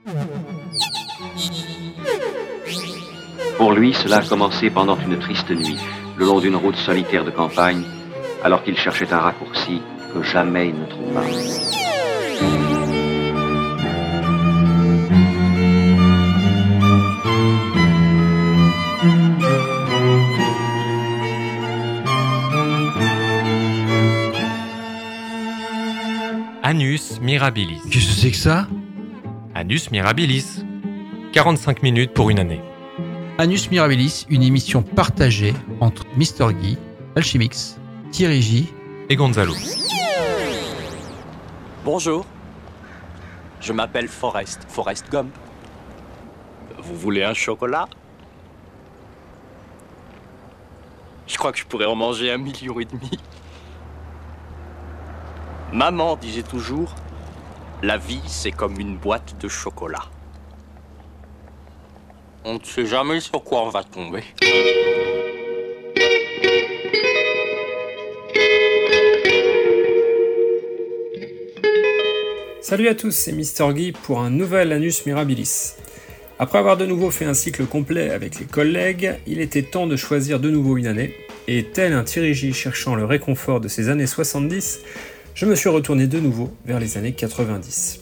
Pour lui, cela a commencé pendant une triste nuit, le long d'une route solitaire de campagne, alors qu'il cherchait un raccourci que jamais il ne trouva. Annus Mirabilis. Qu'est-ce que c'est que ça ? Annus Mirabilis. 45 minutes pour une année. Annus Mirabilis, une émission partagée entre Mr. Guy, Alchemix, Thierry J et Gonzalo. Bonjour, je m'appelle Forrest Gump. Vous voulez un chocolat ? Je crois que je pourrais en manger 1,5 million. Maman disait toujours, la vie c'est comme une boîte de chocolat. On ne sait jamais sur quoi on va tomber. Salut à tous, c'est Mr. Guy pour un nouvel Annus Mirabilis. Après avoir de nouveau fait un cycle complet avec les collègues, il était temps de choisir de nouveau une année, et tel un Thierry J cherchant le réconfort de ses années 70, je me suis retourné de nouveau vers les années 90.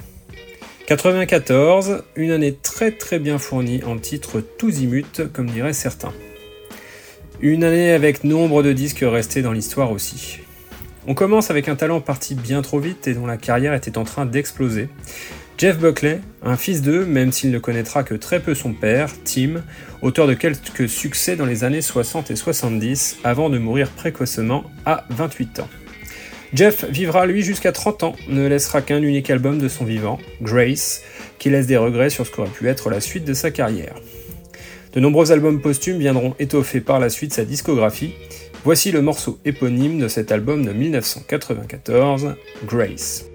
94, une année très bien fournie en titres tous imut, comme diraient certains. Une année avec nombre de disques restés dans l'histoire aussi. On commence avec un talent parti bien trop vite et dont la carrière était en train d'exploser. Jeff Buckley, un fils d'eux, même s'il ne connaîtra que très peu son père, Tim, auteur de quelques succès dans les années 60 et 70, avant de mourir précocement à 28 ans. Jeff vivra lui jusqu'à 30 ans, ne laissera qu'un unique album de son vivant, Grace, qui laisse des regrets sur ce qu'aurait pu être la suite de sa carrière. De nombreux albums posthumes viendront étoffer par la suite sa discographie. Voici le morceau éponyme de cet album de 1994, Grace.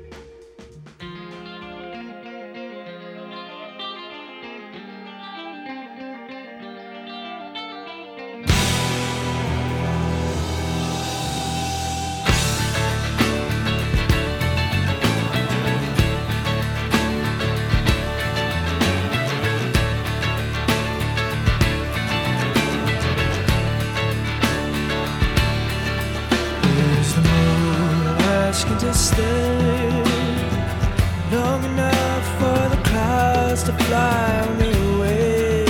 To stay long enough for the clouds to fly me away.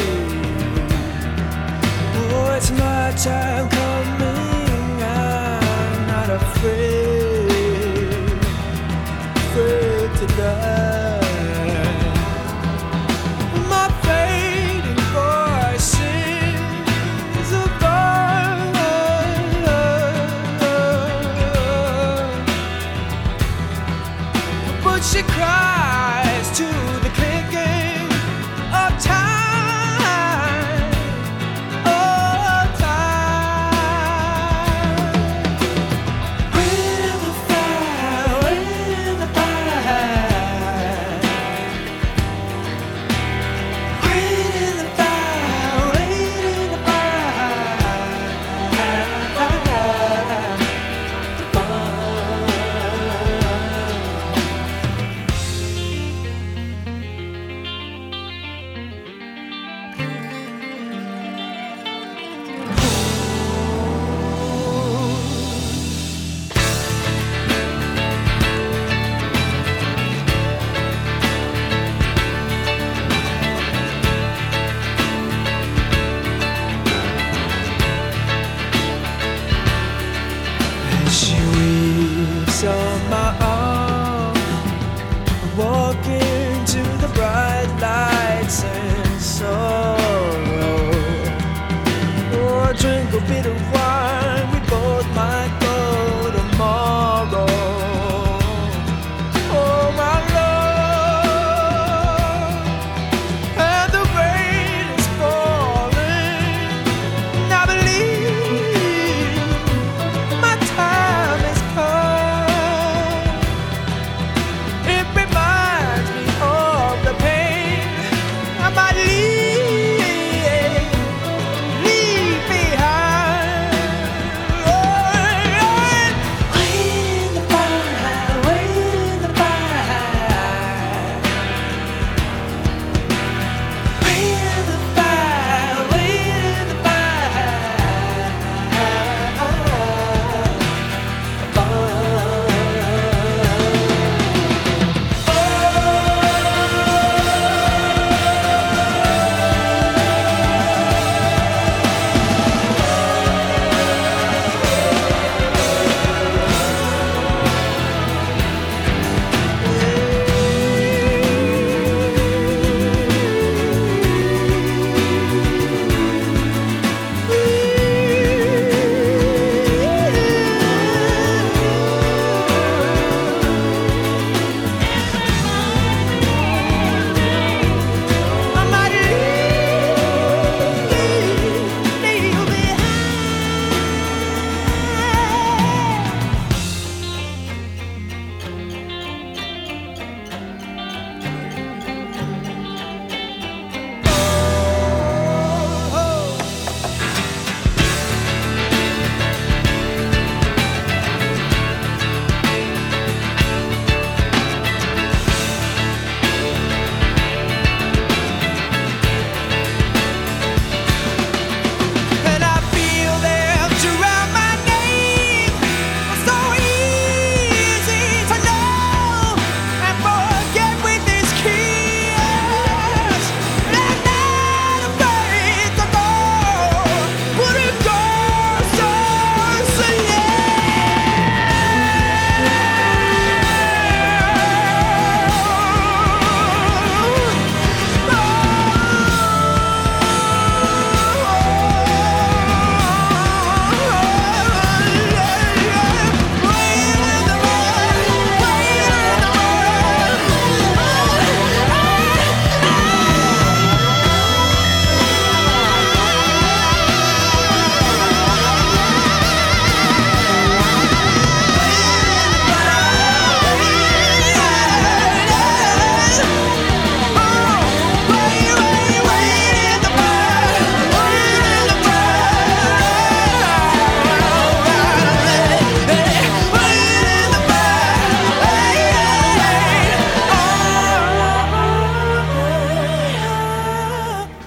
Oh, it's my time coming. I'm not afraid to die. My fading voice sings above. But she cries to the clicking of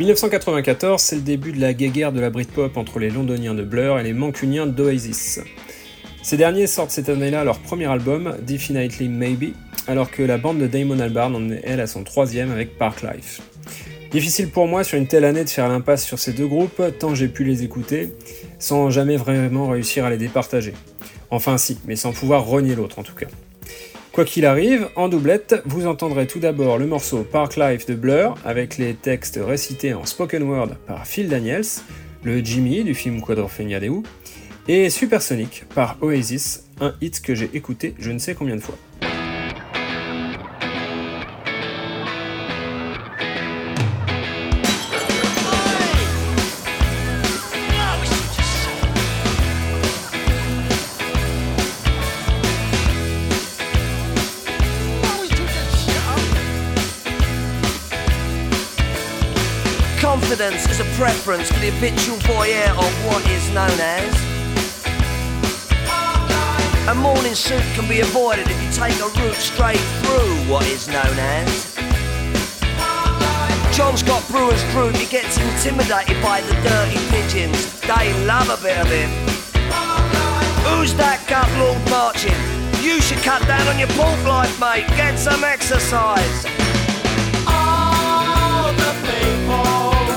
1994, c'est le début de la guéguerre de la Britpop entre les Londoniens de Blur et les Mancuniens d'Oasis. Ces derniers sortent cette année-là leur premier album, Definitely Maybe, alors que la bande de Damon Albarn en est elle à son troisième avec Parklife. Difficile pour moi sur une telle année de faire l'impasse sur ces deux groupes, tant j'ai pu les écouter, sans jamais vraiment réussir à les départager. Enfin si, mais sans pouvoir renier l'autre en tout cas. Quoi qu'il arrive, en doublette, vous entendrez tout d'abord le morceau Parklife de Blur, avec les textes récités en spoken word par Phil Daniels, le Jimmy du film Quadrophenia des Who, et Supersonic par Oasis, un hit que j'ai écouté je ne sais combien de fois. Confidence is a preference for the habitual voyeur of what is known as. A morning suit can be avoided if you take a route straight through what is known as. John's got Brewer's Group, he gets intimidated by the dirty pigeons. They love a bit of him. Who's that gut lord marching? You should cut down on your pork life, mate. Get some exercise. All the people.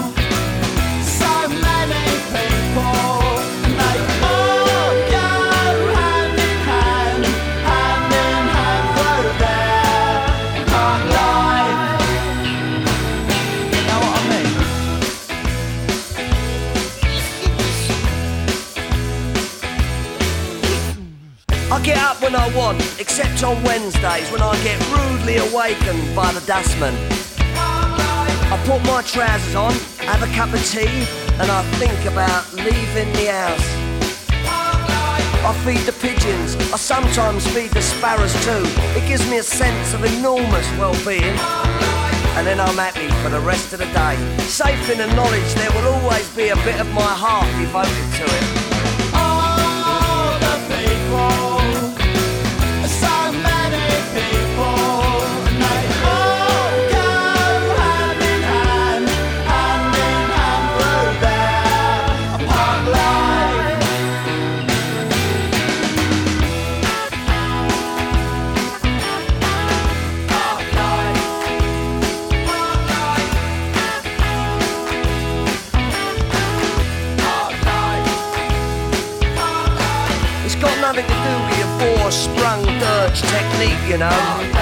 I get up when I want, except on Wednesdays when I get rudely awakened by the dustman. I put my trousers on, have a cup of tea, and I think about leaving the house. I feed the pigeons, I sometimes feed the sparrows too. It gives me a sense of enormous well-being. And then I'm happy for the rest of the day, safe in the knowledge there will always be a bit of my heart devoted to it. All the people. So many people, and they all go hand in hand through their park life. Park life. Park life. It's got nothing to do with your four-sprung dirge technique, you know.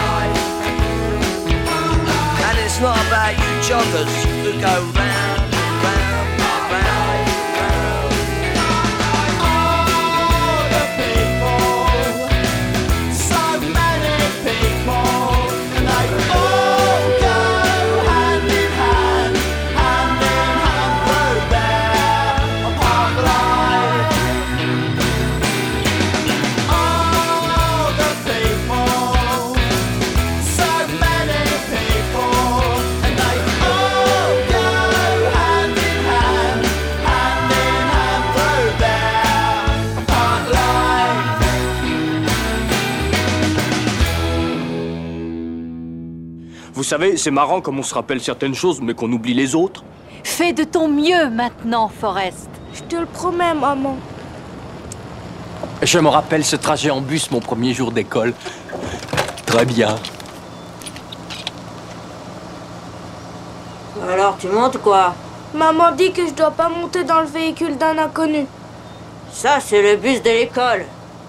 And it's not about you joggers who go round and round and round and round. All the people, so many people, and they all go hand in hand through their park life. All the people, so many people, and they all go hand in hand through their park life. Vous savez, c'est marrant comme on se rappelle certaines choses, mais qu'on oublie les autres. Fais de ton mieux maintenant, Forrest. Je te le promets, maman. Je me rappelle ce trajet en bus, mon premier jour d'école. Très bien. Alors, tu montes quoi? Maman dit que je dois pas monter dans le véhicule d'un inconnu. Ça, c'est le bus de l'école.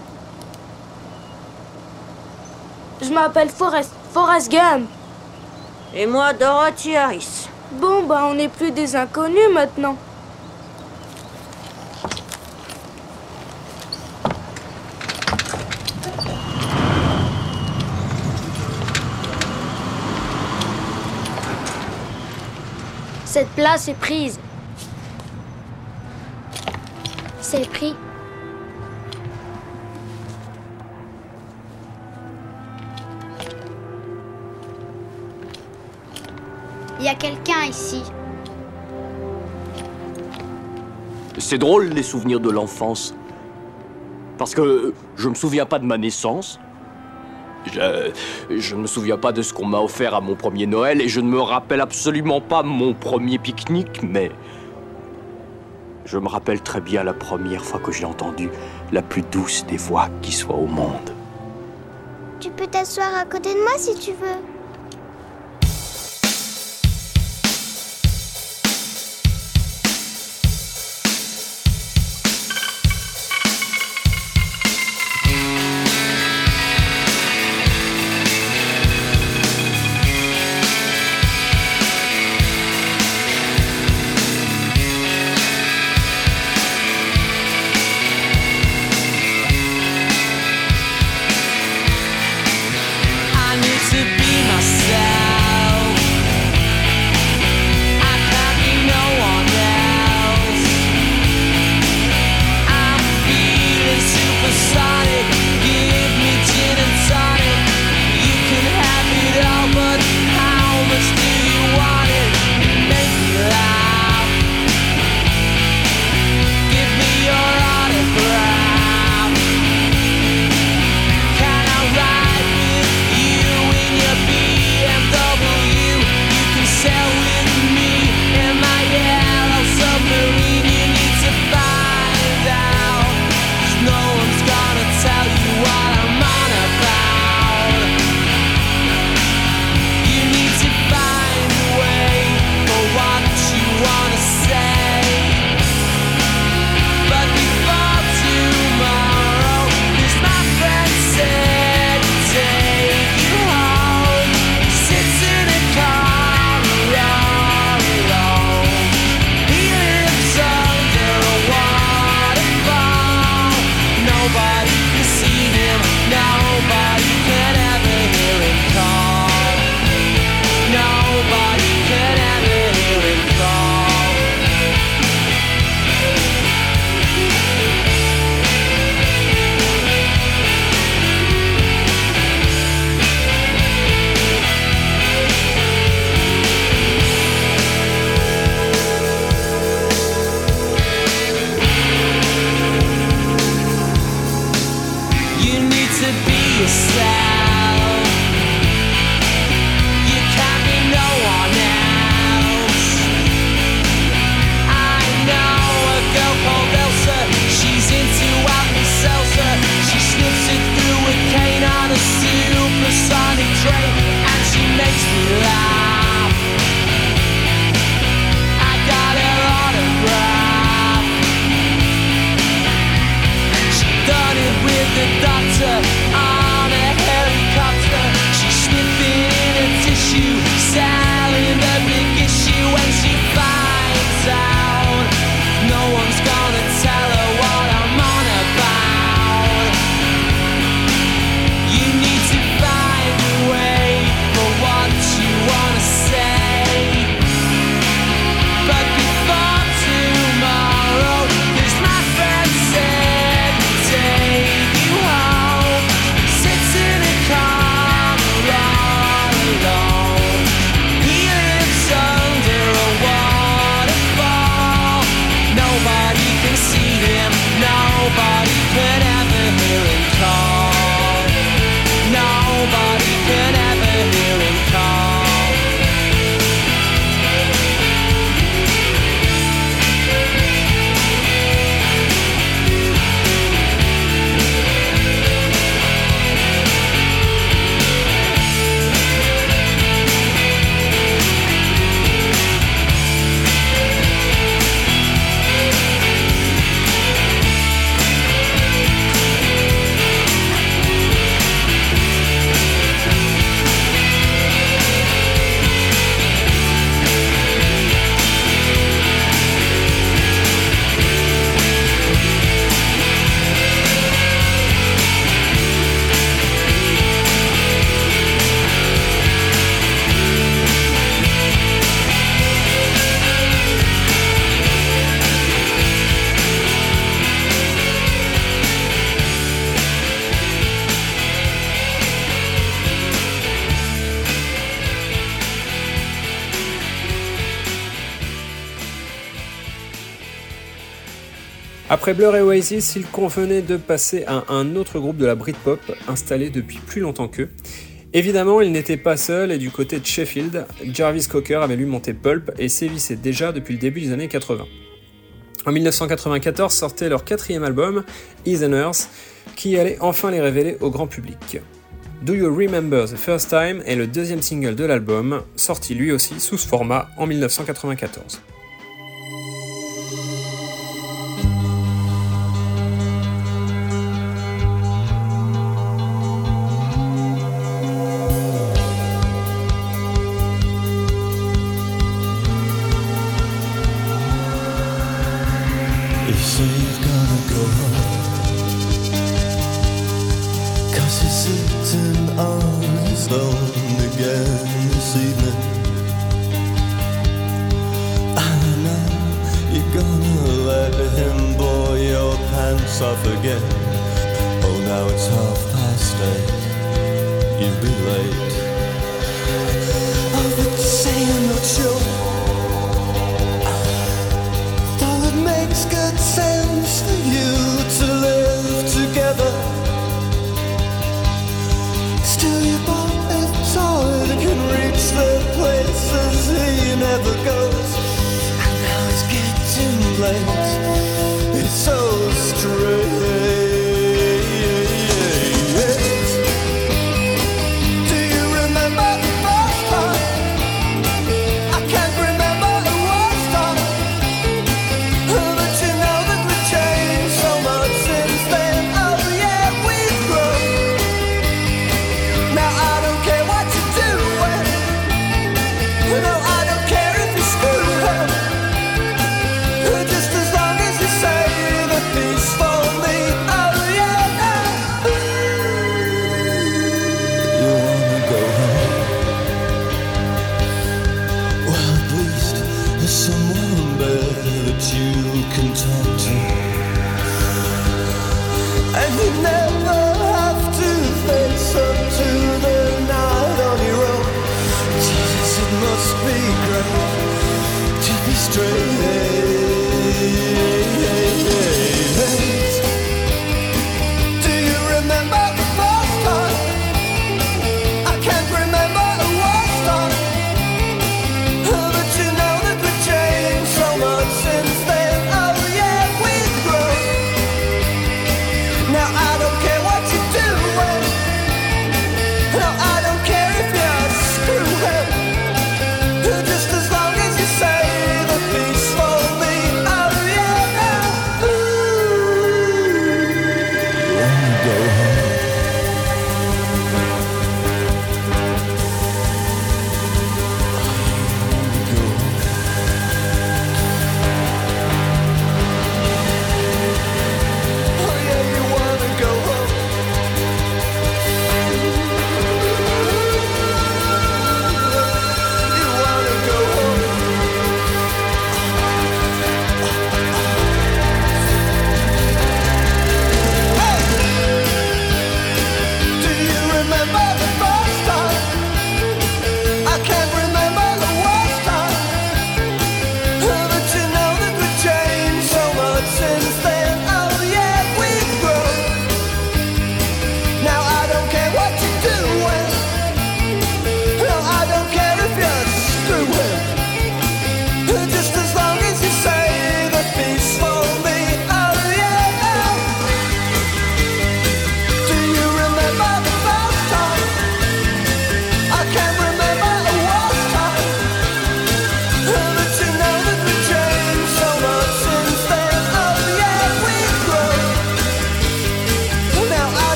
Je m'appelle Forrest Gump. Et moi, Dorothy Harris. Bon, bah on n'est plus des inconnus maintenant. Cette place est prise. C'est pris. Il y a quelqu'un ici. C'est drôle, les souvenirs de l'enfance. Parce que je me souviens pas de ma naissance. Je ne me souviens pas de ce qu'on m'a offert à mon premier Noël et je ne me rappelle absolument pas mon premier pique-nique, mais je me rappelle très bien la première fois que j'ai entendu la plus douce des voix qui soit au monde. Tu peux t'asseoir à côté de moi si tu veux. I need to be my Après Blur et Oasis, il convenait de passer à un autre groupe de la Britpop, installé depuis plus longtemps qu'eux. Évidemment, il n'était pas seul et du côté de Sheffield, Jarvis Cocker avait lui monté Pulp et sévissait déjà depuis le début des années 80. En 1994 sortait leur 4e album, Is and Earth, qui allait enfin les révéler au grand public. Do You Remember the First Time est le 2e single de l'album, sorti lui aussi sous ce format en 1994. Since then, oh yeah, we've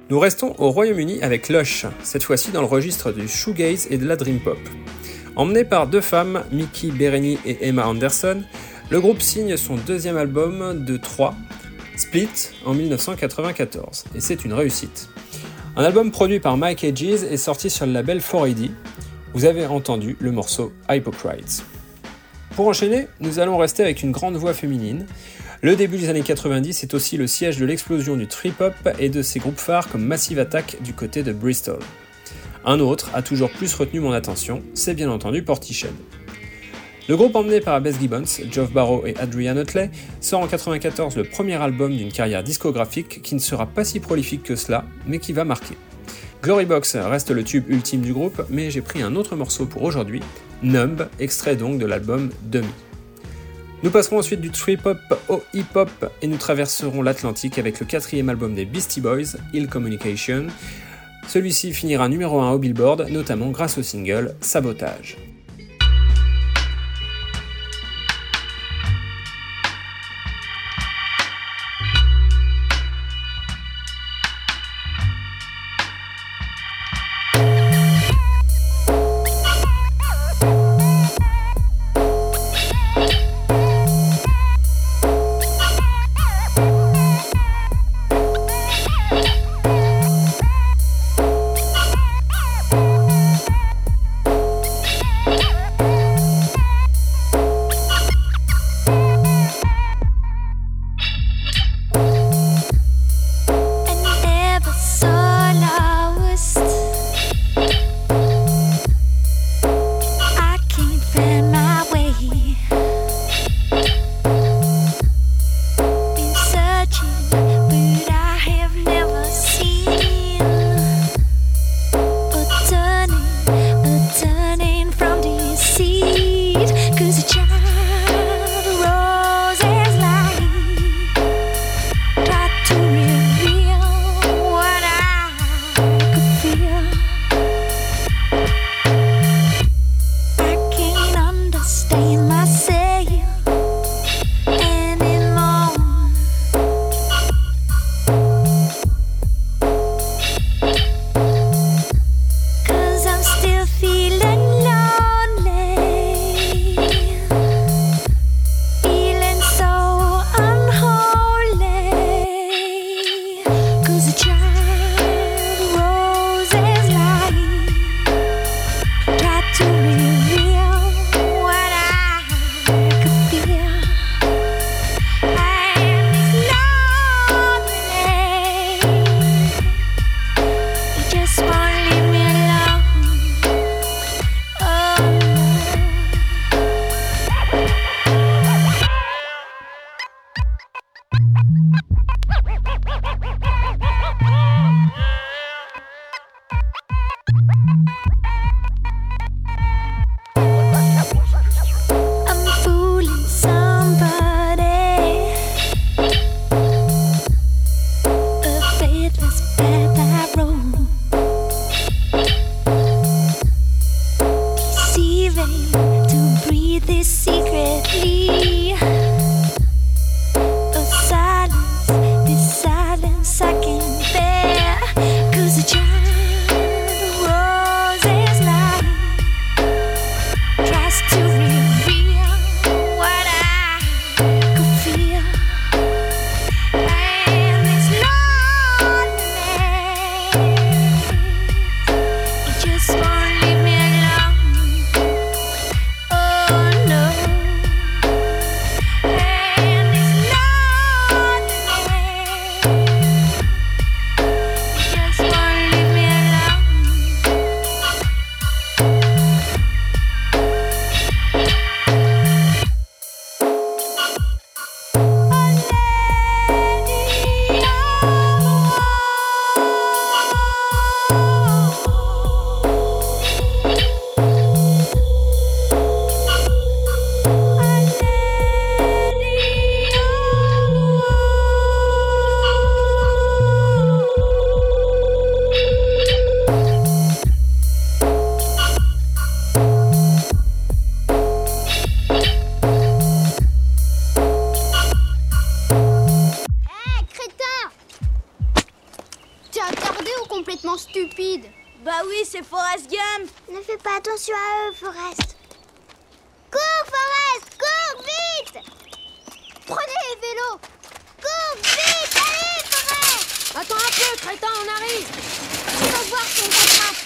Nous restons au Royaume-Uni avec Lush, cette fois-ci dans le registre du shoegaze et de la dream pop. Emmené par deux femmes, Mickey Bereni et Emma Anderson, le groupe signe son deuxième album de 3, Split, en 1994, et c'est une réussite. Un album produit par Mike Hedges est sorti sur le label 4AD. Vous avez entendu le morceau Hypocrites. Pour enchaîner, nous allons rester avec une grande voix féminine. Le début des années 90 est aussi le siège de l'explosion du trip-hop et de ses groupes phares comme Massive Attack du côté de Bristol. Un autre a toujours plus retenu mon attention, c'est bien entendu Portishead. Le groupe emmené par Bess Gibbons, Geoff Barrow et Adrian Utley sort en 1994 le premier album d'une carrière discographique qui ne sera pas si prolifique que cela, mais qui va marquer. Glorybox reste le tube ultime du groupe, mais j'ai pris un autre morceau pour aujourd'hui, Numb, extrait donc de l'album Dummy. Nous passerons ensuite du trip-hop au hip-hop et nous traverserons l'Atlantique avec le 4e album des Beastie Boys, Ill Communication. Celui-ci finira numéro 1 au Billboard, notamment grâce au single Sabotage. oui, c'est Forrest Gump. Ne fais pas attention à eux, Forrest. Cours, Forrest, cours, vite. Prenez les vélos. Cours, vite, allez, Forrest. Attends un peu, crétin, on arrive. On va voir si on t'attrape.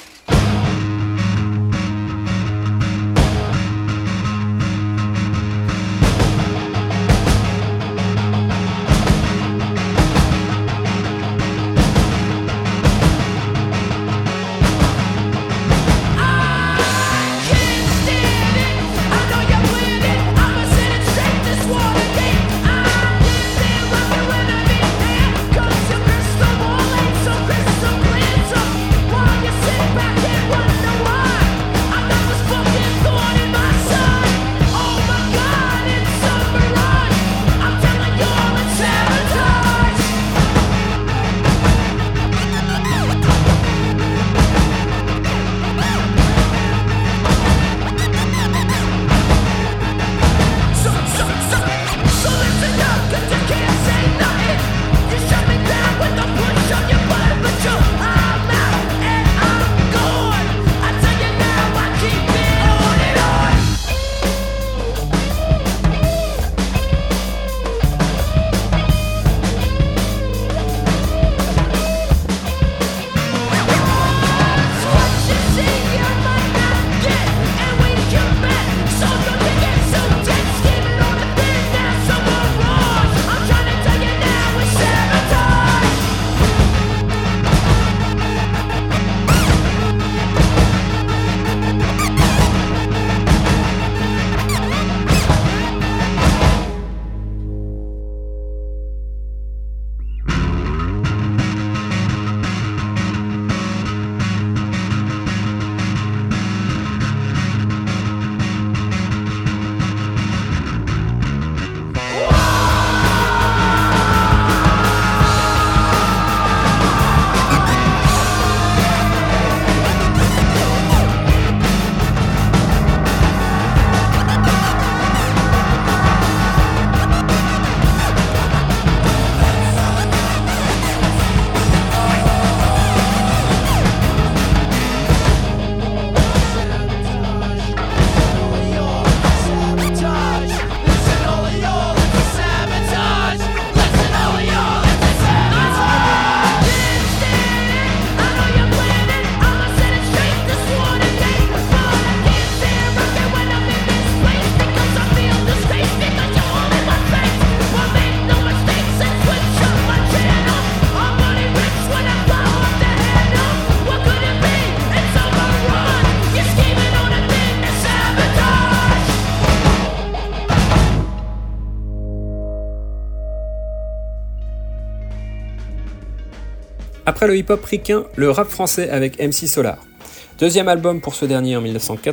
Après le hip-hop ricain, le rap français avec MC Solar. Deuxième album pour ce dernier en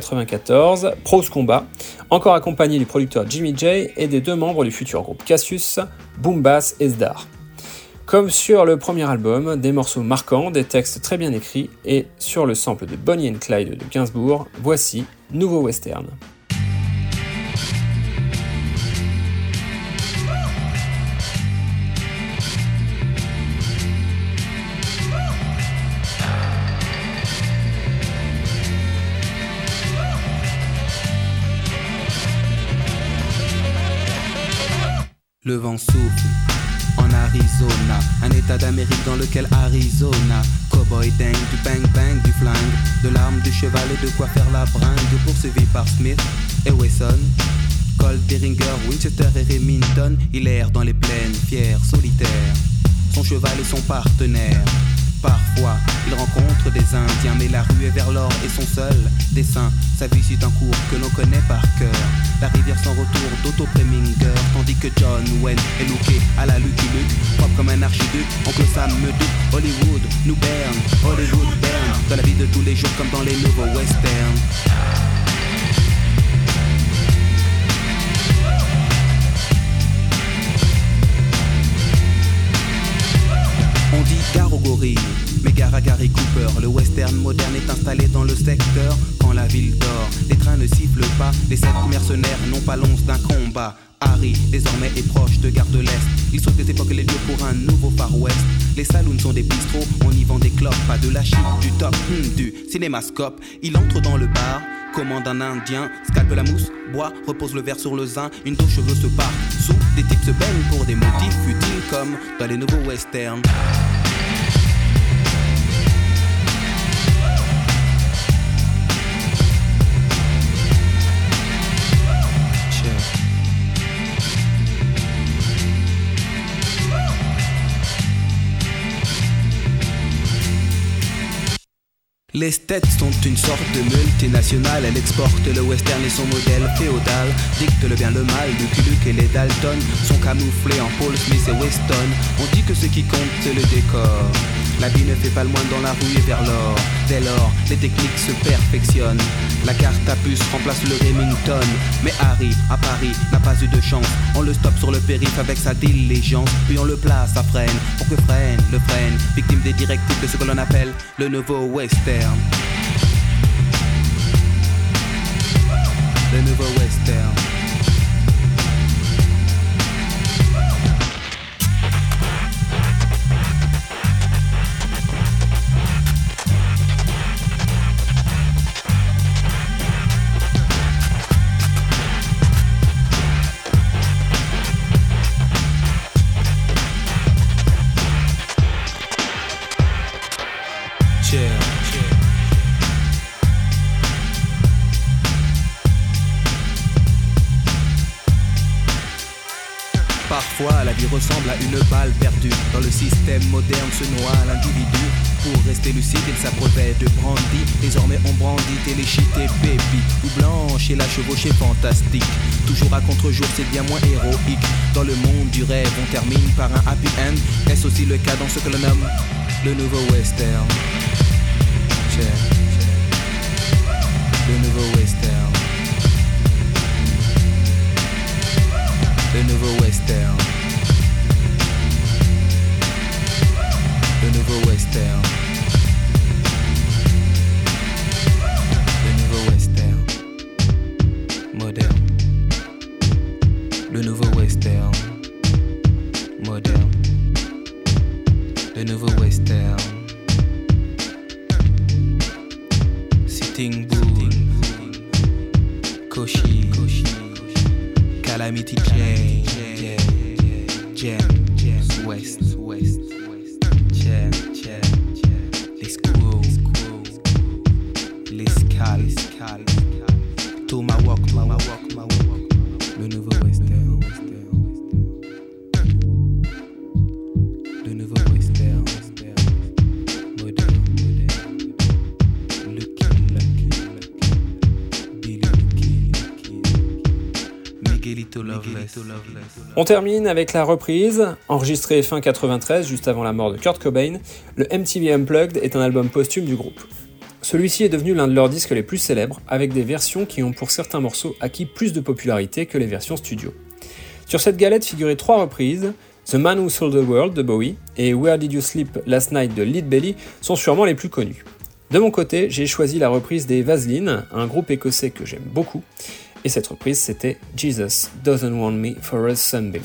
1994, Prose Combat, encore accompagné du producteur Jimmy J et des deux membres du futur groupe Cassius, Boom Bass et Zdar. Comme sur le premier album, des morceaux marquants, des textes très bien écrits, et sur le sample de Bonnie and Clyde de Gainsbourg, voici Nouveau Western. Le vent souffle en Arizona, un état d'Amérique dans lequel Arizona. Cowboy dingue, du bang bang, du flingue, de l'arme, du cheval et de quoi faire la bringue. Poursuivi par Smith et Wesson, Colt, Derringer, Winchester et Remington. Il erre dans les plaines, fier, solitaire, son cheval et son partenaire. Parfois, il rencontre des Indiens, mais la rue est vers l'or et son seul dessin. Sa vie suit un cours que l'on connaît par cœur. La rivière sans retour d'Otto Preminger, tandis que John Wayne est looké à la Lucky Luke, propre comme un archiduc. Oncle Sam me doute, Hollywood nous berne, Hollywood berne, dans la vie de tous les jours comme dans les nouveaux westerns. On dit gare aux gorilles, mais gare à Gary Cooper. Le western moderne est installé dans le secteur. Quand la ville dort, les trains ne sifflent pas. Les 7 mercenaires n'ont pas l'once d'un combat. Paris, désormais est proche de Gare de l'Est. Il sauve des époques et les lieux pour un nouveau Far West. Les saloons sont des bistrots, on y vend des clopes. Pas de la shit, du top, du cinémascope. Il entre dans le bar, commande un indien, scalpe la mousse, boit, repose le verre sur le zin. Une dos cheveux se part sous, des types se baignent pour des motifs futiles comme dans les nouveaux westerns. Les States sont une sorte de multinationale. Elle exporte le western et son modèle féodal. Dicte le bien, le mal, Lucky Luke et les Dalton sont camouflés en Paul Smith et Weston. On dit que ce qui compte c'est le décor. La bille ne fait pas le moine dans la rue et vers l'or. Dès lors, les techniques se perfectionnent. La carte à puce remplace le Remington. Mais Harry, à Paris, n'a pas eu de chance. On le stoppe sur le périph' avec sa diligence. Puis on le place à freine, pour que freine, le freine. Victime des directives de ce que l'on appelle le nouveau western. Le nouveau western. Parfois, la vie ressemble à une balle perdue. Dans le système moderne se noie l'individu. Pour rester lucide, il s'abreuvait de brandy. Désormais, on brandit Téléchit et Baby. Ou Blanche et la chevauchée fantastique. Toujours à contre-jour, c'est bien moins héroïque. Dans le monde du rêve, on termine par un happy end. Est-ce aussi le cas dans ce que l'on nomme le nouveau western? Le nouveau western. Le nouveau western. Le nouveau western. Le nouveau western. Moderne. Le nouveau western. Moderne. Le nouveau western. Sitting Bull. Koshi. Calamity Jam, West, Jam, les Squirrels, les Scal, Tomahawk, le nouveau western, le nouveau western, moderne, Lucky, Billy, Miguelito Loveless. On termine avec la reprise, enregistrée fin 93, juste avant la mort de Kurt Cobain. Le MTV Unplugged est un album posthume du groupe. Celui-ci est devenu l'un de leurs disques les plus célèbres, avec des versions qui ont pour certains morceaux acquis plus de popularité que les versions studio. Sur cette galette figuraient 3 reprises, The Man Who Sold the World de Bowie et Where Did You Sleep Last Night de Lead Belly sont sûrement les plus connus. De mon côté, j'ai choisi la reprise des Vaseline, un groupe écossais que j'aime beaucoup, et cette reprise c'était Jesus Doesn't Want Me for a Sunbeam.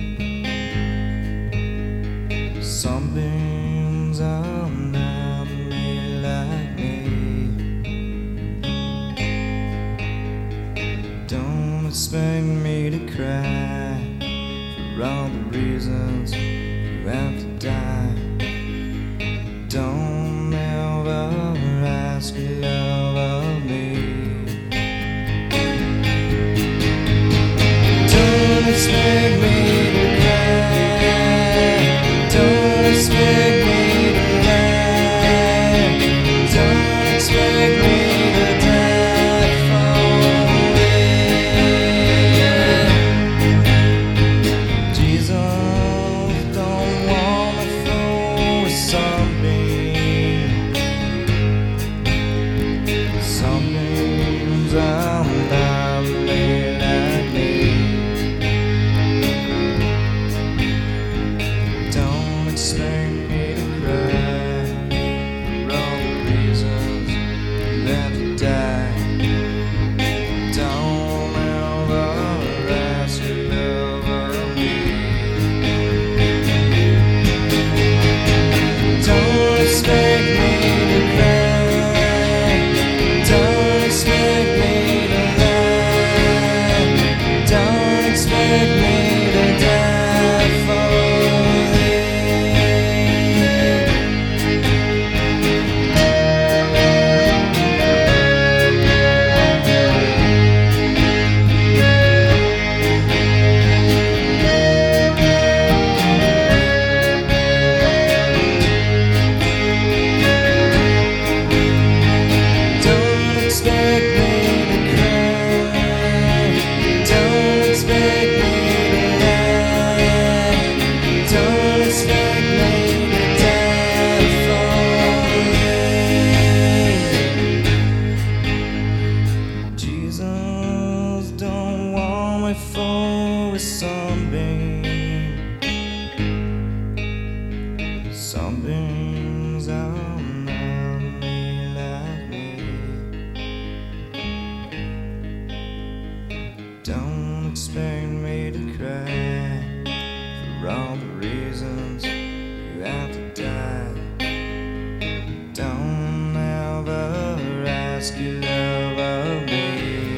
Sunbeams are not Something's on me like me. Don't expect me to cry for all the reasons you have to die. Don't ever ask your love of me.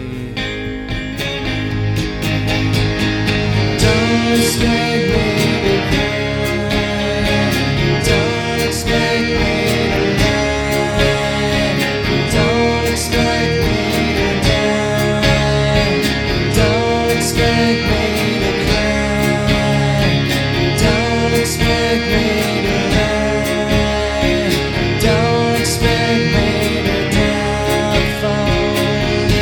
Don't expect me to cry. Don't expect me to lie. Don't expect me to die. Don't expect me to cry. Don't expect me to lie. Don't expect me to die for you.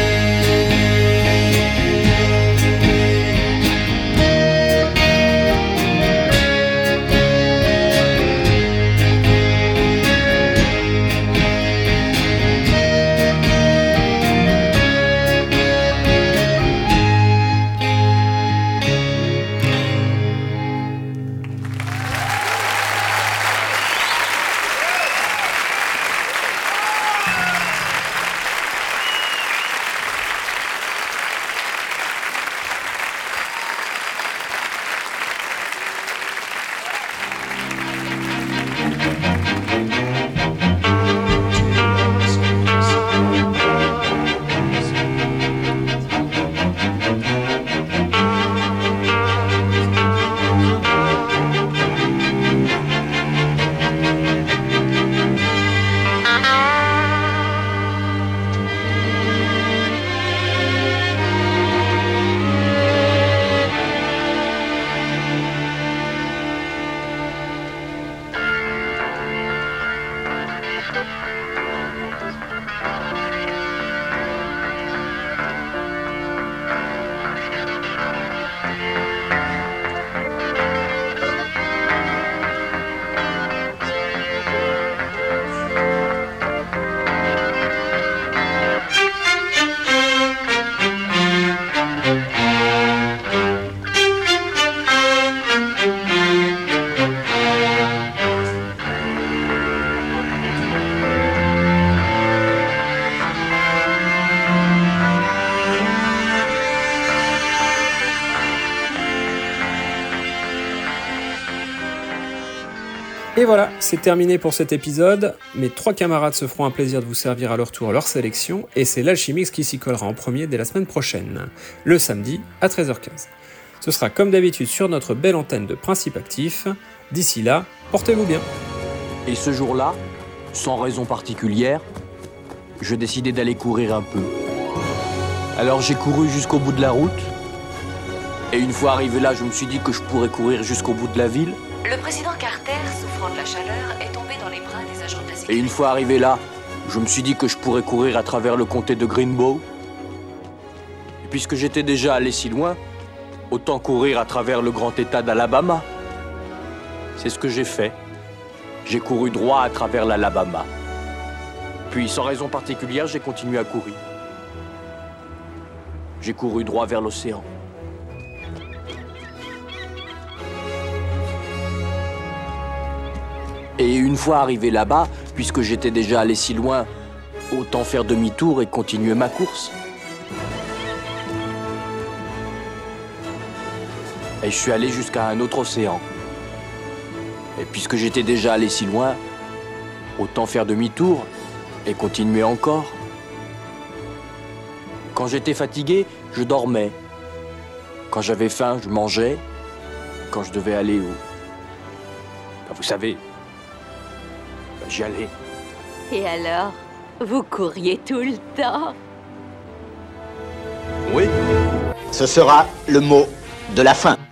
Et voilà, c'est terminé pour cet épisode. Mes 3 camarades se feront un plaisir de vous servir à leur tour leur sélection, et c'est l'Alchimix qui s'y collera en premier dès la semaine prochaine, le samedi à 13h15. Ce sera comme d'habitude sur notre belle antenne de Principe Actif. D'ici là, portez-vous bien. Et ce jour-là, sans raison particulière, je décidai d'aller courir un peu. Alors j'ai couru jusqu'au bout de la route, et une fois arrivé là, je me suis dit que je pourrais courir jusqu'au bout de la ville. Le président Carter, souffrant de la chaleur, est tombé dans les bras des agents de la sécurité. Et une fois arrivé là, je me suis dit que je pourrais courir à travers le comté de Greenbow. Et puisque j'étais déjà allé si loin, autant courir à travers le grand état d'Alabama. C'est ce que j'ai fait. J'ai couru droit à travers l'Alabama. Puis, sans raison particulière, j'ai continué à courir. J'ai couru droit vers l'océan. Et une fois arrivé là-bas, puisque j'étais déjà allé si loin, autant faire demi-tour et continuer ma course. Et je suis allé jusqu'à un autre océan. Et puisque j'étais déjà allé si loin, autant faire demi-tour et continuer encore. Quand j'étais fatigué, je dormais. Quand j'avais faim, je mangeais. Quand je devais aller où? Vous savez, j'y allais. Et alors, vous couriez tout le temps? Oui. Ce sera le mot de la fin.